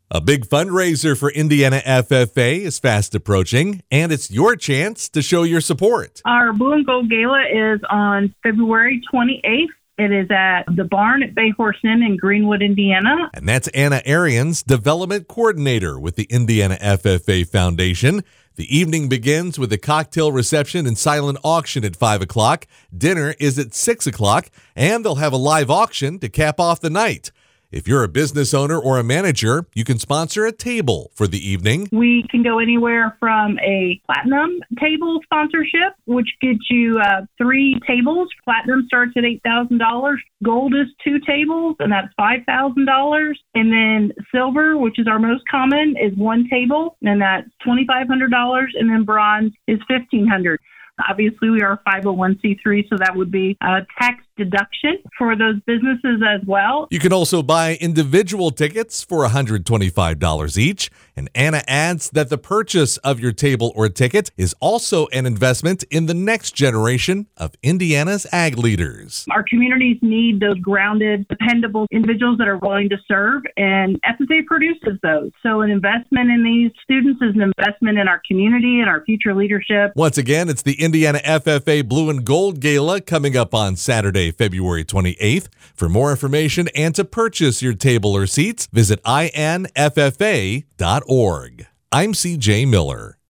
A big fundraiser for Indiana FFA is fast approaching, and it's your chance to show your support. Our Blue and Gold Gala is on February 28th. It is at the Barn at Bay Horse Inn in Greenwood, Indiana. And that's Anna Arians, Development Coordinator with the Indiana FFA Foundation. The evening begins with a cocktail reception and silent auction at 5 o'clock. Dinner is at 6 o'clock, and they'll have a live auction to cap off the night. If you're a business owner or a manager, you can sponsor a table for the evening. We can go anywhere from a platinum table sponsorship, which gets you 3 tables. Platinum starts at $8,000. Gold is 2 tables, and that's $5,000. And then silver, which is our most common, is 1 table, and that's $2,500. And then bronze is $1,500. Obviously, we are a 501c3, so that would be a tax deduction for those businesses as well. You can also buy individual tickets for $125 each. And Anna adds that the purchase of your table or ticket is also an investment in the next generation of Indiana's ag leaders. Our communities need those grounded, dependable individuals that are willing to serve, and FFA produces those. So an investment in these students is an investment in our community and our future leadership. Once again, it's the Indiana FFA Blue and Gold Gala coming up on Saturday, February 28th. For more information and to purchase your table or seats, visit inffa.org. I'm CJ Miller.